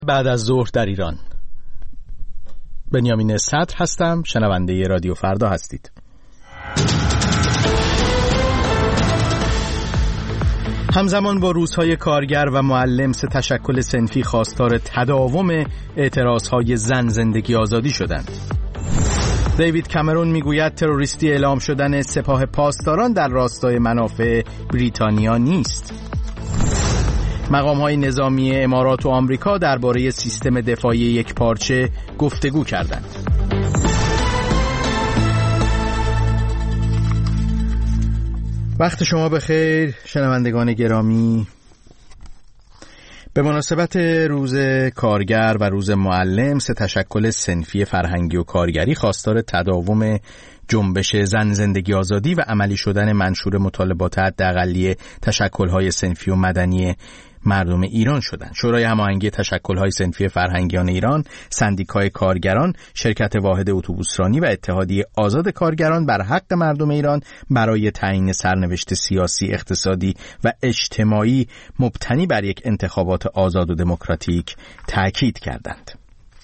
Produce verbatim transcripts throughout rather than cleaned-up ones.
بعد از ظهر در ایران. بنیامین صدر هستم، شنونده رادیو فردا هستید. همزمان با روزهای کارگر و معلم سه تشکل صنفی خواستار تداوم اعتراضهای زن زندگی آزادی شدند. دیوید کامرون میگوید تروریستی اعلام شدن سپاه پاسداران در راستای منافع بریتانیا نیست. مقام‌های نظامی امارات و آمریکا درباره سیستم دفاعی یکپارچه گفتگو کردند. وقت شما بخیر شنوندگان گرامی. به مناسبت روز کارگر و روز معلم سه تشکل صنفی فرهنگی و کارگری خواستار تداوم جنبش زن زندگی آزادی و عملی شدن منشور مطالبات حداقلی تشکل‌های صنفی و مدنی مردم ایران شدند. شورای هماهنگی تشکل‌های صنفی فرهنگیان ایران، سندیکای کارگران، شرکت واحد اتوبوسرانی و اتحادیه آزاد کارگران بر حق مردم ایران برای تعیین سرنوشت سیاسی، اقتصادی و اجتماعی مبتنی بر یک انتخابات آزاد و دموکراتیک تأکید کردند.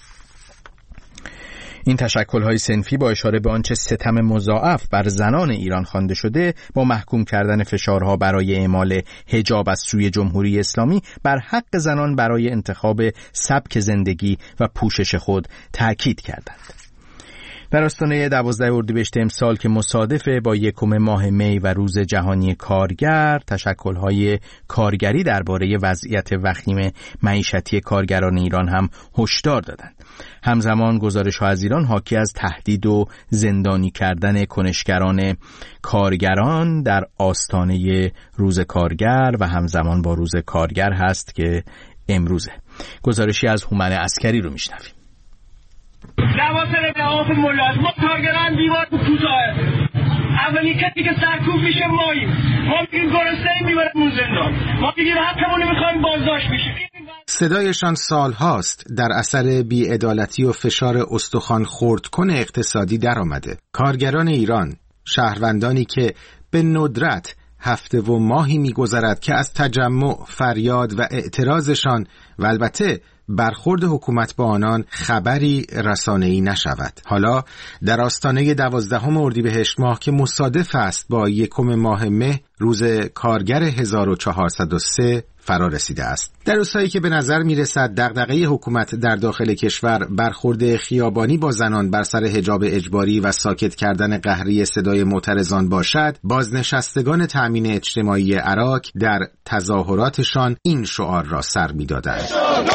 این تشکل‌های صنفی با اشاره به آنچه ستم مضاعف بر زنان ایران خوانده شده، با محکوم کردن فشارها برای اعمال حجاب از سوی جمهوری اسلامی بر حق زنان برای انتخاب سبک زندگی و پوشش خود تأکید کردند. در آستانه دوازده اردیبهشت امسال که مصادف با یکم ماه می و روز جهانی کارگر، تشکل‌های کارگری درباره وضعیت وخیم معیشتی کارگران ایران هم هشدار دادند. همزمان گزارش‌ها از ایران حاکی از تهدید و زندانی کردن کنشگران کارگران در آستانه روز کارگر و همزمان با روز کارگر هست که امروزه. گزارشی از هومن عسکری رو میشنویم. لواسر نهاف ملت ما کارگران دیوار کوتاه. اولین کسی که سرکوب میشه ماییم. ما میگیم گرسنه میبرمون زندان. ما میگیم حقمون میخوایم بازداشت بشیم. صدایشان سالهاست در اثر بی‌عدالتی و فشار استخوان خرد کن اقتصادی در آمده. کارگران ایران، شهروندانی که به ندرت هفته و ماهی می‌گذرد که از تجمع، فریاد و اعتراضشان و البته برخورد حکومت با آنان خبری رسانه‌ای نشود. حالا در آستانه دوازدهم اردیبهشت ماه که مصادف است با یکم ماه مه، روز کارگر هزار و چهارصد و سه فرا رسیده است. در روزهایی که به نظر میرسد دغدغه حکومت در داخل کشور برخورد خیابانی با زنان بر سر حجاب اجباری و ساکت کردن قهری صدای معترضان باشد، بازنشستگان تأمین اجتماعی عراق در تظاهراتشان این شعار را سر می‌دادند: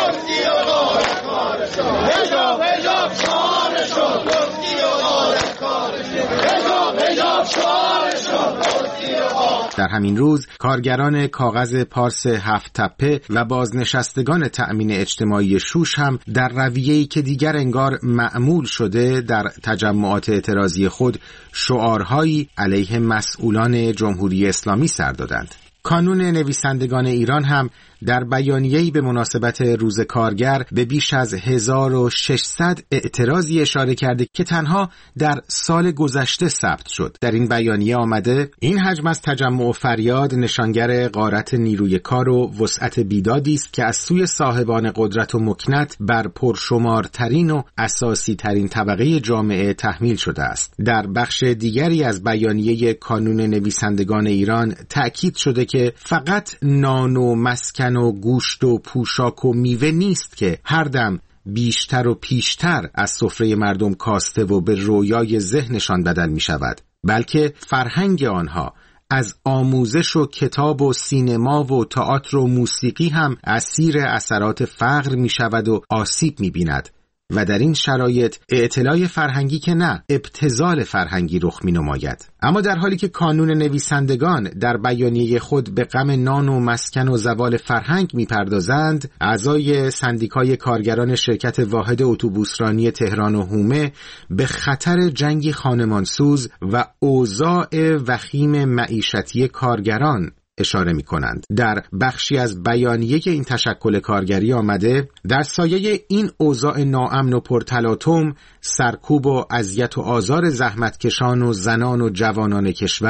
در همین روز کارگران کاغذ پارس هفت تپه و بازنشستگان تأمین اجتماعی شوش هم در رویه‌ای که دیگر انگار معمول شده در تجمعات اعتراضی خود شعارهایی علیه مسئولان جمهوری اسلامی سر دادند. کانون نویسندگان ایران هم در بیانیه‌ای به مناسبت روز کارگر به بیش از هزار و ششصد اعتراضی اشاره کرده که تنها در سال گذشته ثبت شد. در این بیانیه آمده این حجم از تجمع و فریاد نشانگر غارت نیروی کار و وسعت بیدادی است که از سوی صاحبان قدرت و مکنت بر پرشمارترین و اساسی ترین طبقه جامعه تحمیل شده است. در بخش دیگری از بیانیه کانون نویسندگان ایران تأکید شده که فقط نان و مسکن و گوشت و پوشاک و میوه نیست که هر دم بیشتر و پیشتر از سفره مردم کاسته و به رویای ذهنشان بدل می شود، بلکه فرهنگ آنها از آموزش و کتاب و سینما و تئاتر و موسیقی هم اسیر اثرات فقر می شود و آسیب می بیند. و در این شرایط اعتلاع فرهنگی که نه، ابتذال فرهنگی رخ می نماید. اما در حالی که کانون نویسندگان در بیانیه خود به غم نان و مسکن و زوال فرهنگ می پردازند، اعضای سندیکای کارگران شرکت واحد اتوبوسرانی تهران و حومه به خطر جنگی خانمانسوز و اوضاع وخیم معیشتی کارگران اشاره می کنند. در بخشی از بیانیه این تشکل کارگری آمده در سایه این اوضاع ناامن و پرتلاطم، سرکوب و اذیت و آزار زحمتکشان و زنان و جوانان کشور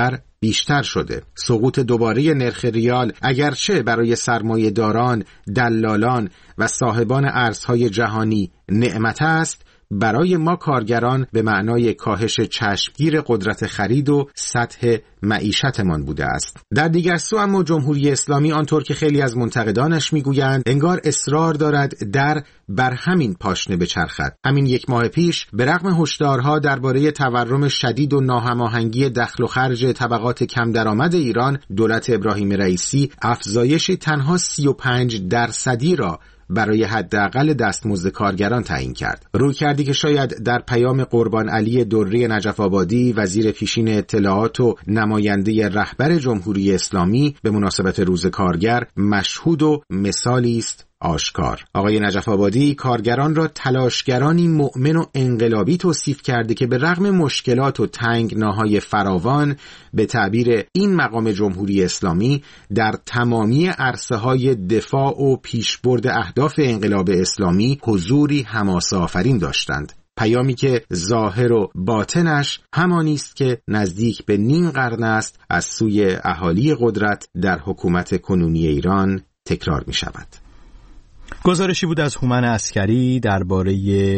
بیشتر شده. سقوط دوباره نرخ ریال اگرچه برای سرمایه‌داران، دلالان و صاحبان ارزهای جهانی نعمت است، برای ما کارگران به معنای کاهش چشمگیر قدرت خرید و سطح معیشتمان بوده است. در دیگر سو اما جمهوری اسلامی آنطور که خیلی از منتقدانش میگویند انگار اصرار دارد در بر همین پاشنه بچرخد. همین یک ماه پیش به رغم هشدارها درباره تورم شدید و ناهماهنگی دخل و خرج طبقات کم درآمد ایران، دولت ابراهیم رئیسی افزایشی تنها سی و پنج درصدی را برای حداقل دستمزد کارگران تعیین کرد. روی کردی که شاید در پیام قربان علی دری نجف آبادی، وزیر پیشین اطلاعات و نماینده رهبر جمهوری اسلامی به مناسبت روز کارگر مشهود و مثالی است آشکار. آقای نجف آبادی کارگران را تلاشگرانی مؤمن و انقلابی توصیف کرده که به رغم مشکلات و تنگناهای فراوان به تعبیر این مقام جمهوری اسلامی در تمامی عرصه‌های دفاع و پیشبرد اهداف انقلاب اسلامی حضوری حماسه آفرین داشتند. پیامی که ظاهر و باطنش همانی است که نزدیک به نیم قرن است از سوی اهالی قدرت در حکومت کنونی ایران تکرار می شود. گزارشی بود از هومن عسکری درباره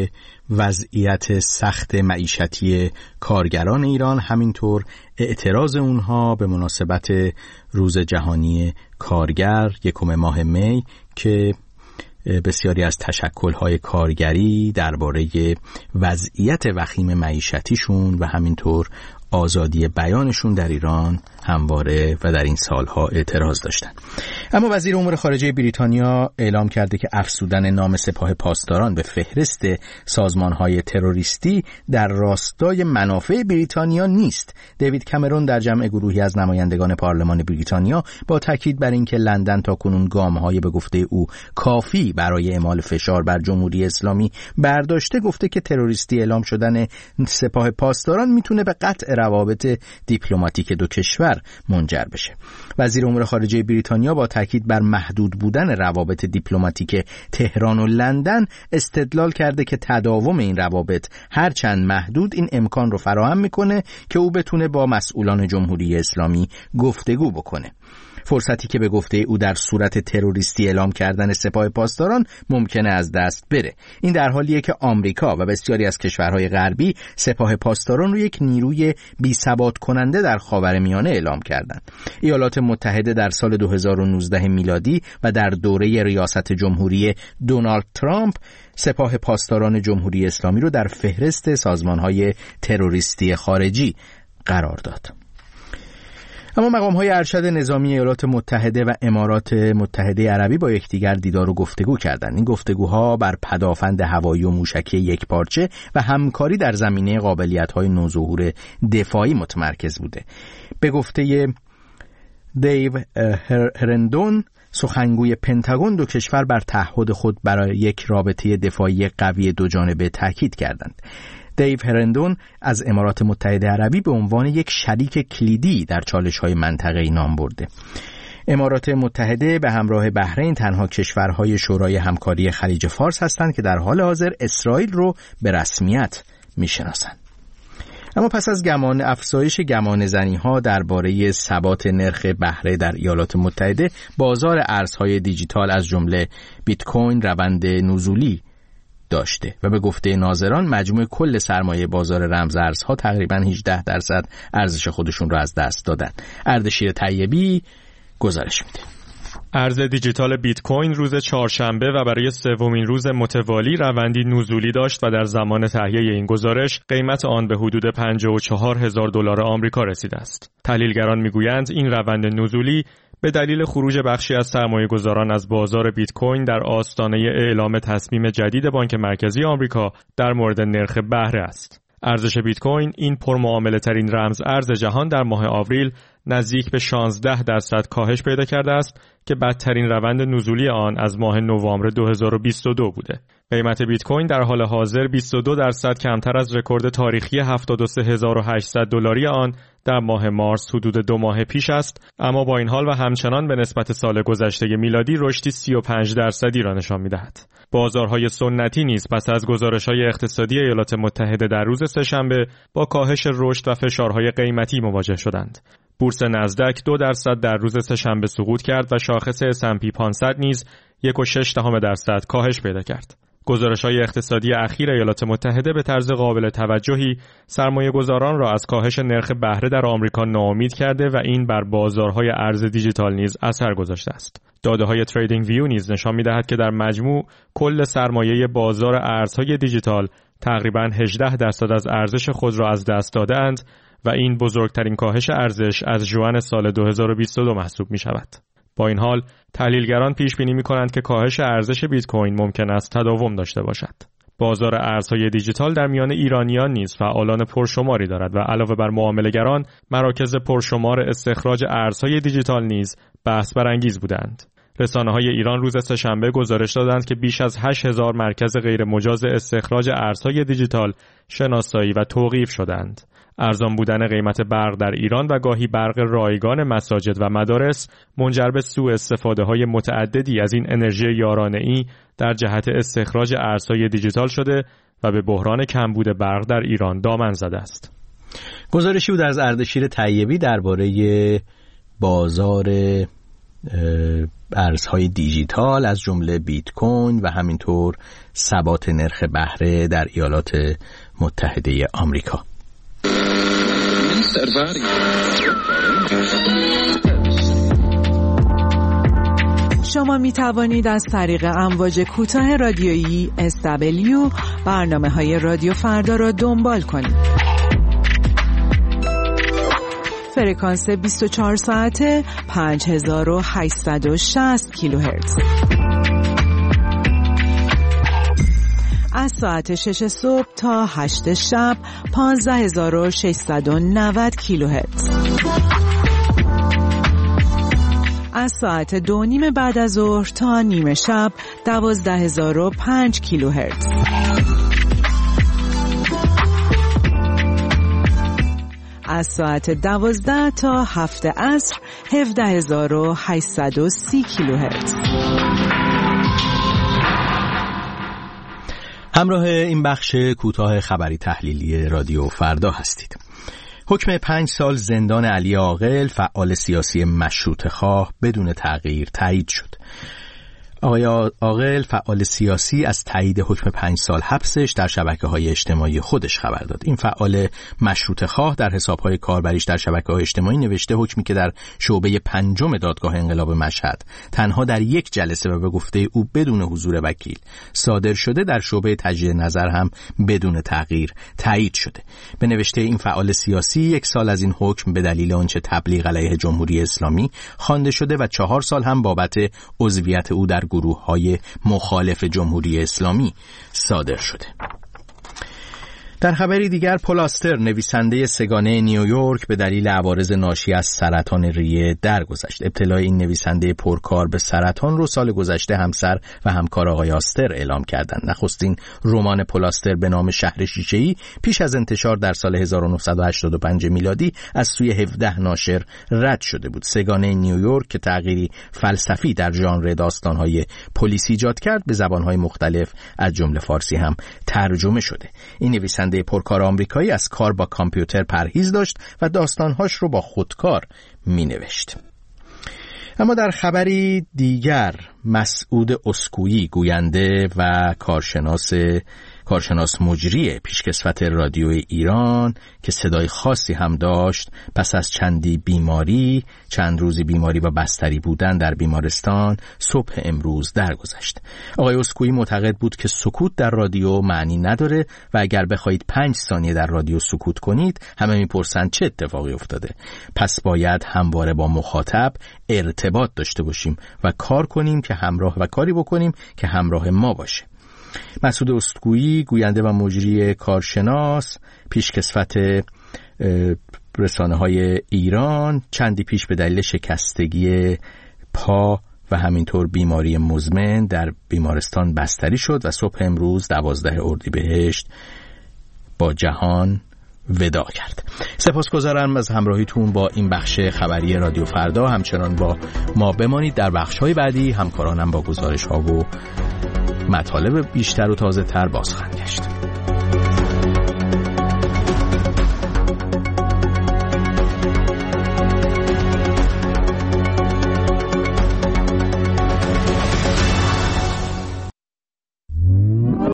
وضعیت سخت معیشتی کارگران ایران، همینطور اعتراض اونها به مناسبت روز جهانی کارگر یکم ماه می که بسیاری از تشکل‌های کارگری درباره وضعیت وخیم معیشتیشون و همینطور آزادی بیانشون در ایران همواره و در این سالها اعتراض داشتن. اما وزیر امور خارجه بریتانیا اعلام کرده که افزودن نام سپاه پاسداران به فهرست سازمان‌های تروریستی در راستای منافع بریتانیا نیست. دیوید کامرون در جمع گروهی از نمایندگان پارلمان بریتانیا با تاکید بر اینکه لندن تاکنون گام‌های به گفته او کافی برای اعمال فشار بر جمهوری اسلامی برداشته، گفته که تروریستی اعلام شدن سپاه پاسداران میتونه به قطع روابط دیپلماتیک دو کشور منجر بشه. وزیر امور خارجه بریتانیا با تاکید بر محدود بودن روابط دیپلماتیک تهران و لندن استدلال کرده که تداوم این روابط هرچند محدود این امکان رو فراهم میکنه که او بتونه با مسئولان جمهوری اسلامی گفتگو بکنه. فرصتی که به گفته او در صورت تروریستی اعلام کردن سپاه پاسداران ممکنه از دست بره. این در حالیه که آمریکا و بسیاری از کشورهای غربی سپاه پاسداران رو یک نیروی بی‌ثبات کننده در خاورمیانه اعلام کردند. ایالات متحده در سال دو هزار و نوزده میلادی و در دوره ریاست جمهوری دونالد ترامپ سپاه پاسداران جمهوری اسلامی رو در فهرست سازمان‌های تروریستی خارجی قرار داد. اما مقام‌های ارشد نظامی ایالات متحده و امارات متحده عربی با یکدیگر دیدار و گفتگو کردند. این گفتگوها بر پدافند هوایی و موشکی یکپارچه و همکاری در زمینه قابلیت‌های نوظهور دفاعی متمرکز بوده. به گفته دیو هرندون، سخنگوی پنتاگون، دو کشور بر تعهد خود برای یک رابطه دفاعی قوی دوجانبه تاکید کردند. دیو هرندون از امارات متحده عربی به عنوان یک شریک کلیدی در چالش‌های منطقه‌ای نام برده. امارات متحده به همراه بحرین تنها کشورهای شورای همکاری خلیج فارس هستند که در حال حاضر اسرائیل رو به رسمیت می‌شناسند. اما پس از گمان افزایش گمان زنی‌ها درباره ثبات نرخ بهره در ایالات متحده، بازار ارزهای دیجیتال از جمله بیت کوین روند نزولی داشته و به گفته ناظران مجموع کل سرمایه بازار رمز ارزها تقریباً هجده درصد ارزش خودشون رو از دست دادن. اردشیر طیبی گزارش میده. ارز دیجیتال بیت کوین روز چهارشنبه و برای سومین روز متوالی روندی نزولی داشت و در زمان تهیه این گزارش قیمت آن به حدود پنجاه و چهار هزار دلار آمریکا رسیده است. تحلیلگران میگویند این روند نزولی به دلیل خروج بخشی از سرمایه‌گذاران از بازار بیت کوین در آستانه اعلام تصمیم جدید بانک مرکزی آمریکا در مورد نرخ بهره است. ارزش بیت کوین، این پرمعامله ترین رمز ارز جهان، در ماه آوریل نزدیک به شانزده درصد کاهش پیدا کرده است که بدترین روند نزولی آن از ماه نوامبر دو هزار و بیست و دو بوده. قیمت بیت کوین در حال حاضر بیست و دو درصد کمتر از رکورد تاریخی هفتاد و سه هزار و هشتصد دلاری آن در ماه مارس حدود دو ماه پیش است، اما با این حال و همچنان به نسبت سال گذشته میلادی رشدی سی و پنج درصدی را نشان می‌دهد. بازارهای سنتی نیز پس از گزارش‌های اقتصادی ایالات متحده در روز سه‌شنبه با کاهش رشد و فشارهای قیمتی مواجه شدند. بورس نزدک دو درصد در روز سه‌شنبه سقوط کرد و شاخص اس اند پی پانصد نیز یک و شش دهم درصد کاهش پیدا کرد. گزارش‌های اقتصادی اخیر ایالات متحده به طرز قابل توجهی سرمایه‌گذاران را از کاهش نرخ بهره در آمریکا ناامید کرده و این بر بازارهای ارز دیجیتال نیز اثر گذاشته است. داده‌های تریدینگ ویو نیز نشان می‌دهد که در مجموع کل سرمایه بازار ارزهای دیجیتال تقریباً هجده درصد از ارزش خود را از دست داده‌اند و این بزرگترین کاهش ارزش از ژوئن سال دو هزار و بیست و دو محسوب می‌شود. با این حال تحلیلگران پیش بینی می‌کنند که کاهش ارزش بیت کوین ممکن است تداوم داشته باشد. بازار ارزهای دیجیتال در میان ایرانیان نیز فعالان پرشماری دارد و علاوه بر معامله‌گران، مراکز پرشمار استخراج ارزهای دیجیتال نیز بحث برانگیز بودند. رسانه‌های ایران روز سه‌شنبه گزارش دادند که بیش از هشت هزار مرکز غیر مجاز استخراج ارزهای دیجیتال شناسایی و توقیف شدند. ارزان بودن قیمت برق در ایران و گاهی برق رایگان مساجد و مدارس منجر به سوء استفاده‌های متعددی از این انرژی یارانه‌ای در جهت استخراج ارزهای دیجیتال شده و به بحران کمبود برق در ایران دامن زده است. گزارشی بود از اردشیر طیبی درباره بازار ارزهای دیجیتال از جمله بیت کوین و همینطور ثبات نرخ بهره در ایالات متحده آمریکا. شما می توانید از طریق امواج کوتاه رادیویی اس دبلیو برنامه‌های رادیو فردا را دنبال کنید. فرکانس بیست و چهار ساعته پنج هزار و هشتصد و شصت کیلوهرتز. از ساعت شش صبح تا هشت شب پانزده هزار و ششصد و نود کیلوهرتز. از ساعت دو نیم بعد از ظهر تا نیمه شب دوازده هزار و پنج کیلوهرتز. از ساعت دوازده تا هفت عصر هفده هزار و هشتصد و سی کیلوهرتز. همراه این بخش کوتاه خبری تحلیلی رادیو فردا هستید. حکم پنج سال زندان علی عاقل، فعال سیاسی مشروطه خواه، بدون تغییر تایید شد. آقای عاقل، فعال سیاسی، از تایید حکم پنج سال حبسش در شبکه‌های اجتماعی خودش خبر داد. این فعال مشروطه خواه در حساب‌های کاربریش در شبکه‌های اجتماعی نوشته حکمی که در شعبه پنجم دادگاه انقلاب مشهد تنها در یک جلسه و به گفته او بدون حضور وکیل صادر شده، در شعبه تجدید نظر هم بدون تغییر تایید شده. به نوشته این فعال سیاسی، یک سال از این حکم به دلیل آنچه تبلیغ علیه جمهوری اسلامی خوانده شده و چهار سال هم بابت عضویت او در گروه‌های مخالف جمهوری اسلامی صادر شده. در خبری دیگر، پولاستر، نویسنده سگانه نیویورک، به دلیل عوارض ناشی از سرطان ریه درگذشت. ابتلای این نویسنده پرکار به سرطان رو سال گذشته همسر و همکار آقای آستر اعلام کردند. نخستین رمان پولاستر به نام شهر شیشه‌ای پیش از انتشار در سال هزار و نهصد و هشتاد و پنج میلادی از سوی هفده ناشر رد شده بود. سگانه نیویورک که تغییری فلسفی در ژانر داستان‌های پلیسی ایجاد کرد، به زبان‌های مختلف از جمله فارسی هم ترجمه شده. این نویسنده پرکار آمریکایی از کار با کامپیوتر پرهیز داشت و داستانهاش رو با خودکار می نوشت. اما در خبری دیگر، مسعود اسکویی، گوینده و کارشناس کارشناس مجری پیشکسوت رادیو ایران که صدای خاصی هم داشت، پس از چندی بیماری چند روزی بیماری و بستری بودن در بیمارستان صبح امروز درگذشت. آقای اسکویی معتقد بود که سکوت در رادیو معنی نداره و اگر بخواید پنج ثانیه در رادیو سکوت کنید همه میپرسند چه اتفاقی افتاده. پس باید همواره با مخاطب ارتباط داشته باشیم و کار کنیم که همراه و کاری بکنیم که همراه ما باشه. مسعود اسکویی، گوینده و مجری کارشناس پیشکسوت رسانه‌های ایران، چندی پیش به دلیل شکستگی پا و همینطور بیماری مزمن در بیمارستان بستری شد و صبح امروز دوازده اردیبهشت با جهان ودا کرد. سپاسگزارم از همراهیتون با این بخش خبری رادیو فردا. همچنان با ما بمانید. در بخش‌های بعدی همکارانم با گزارش‌ها و مطالب بیشتر و تازه‌تر باز خواهند گشت.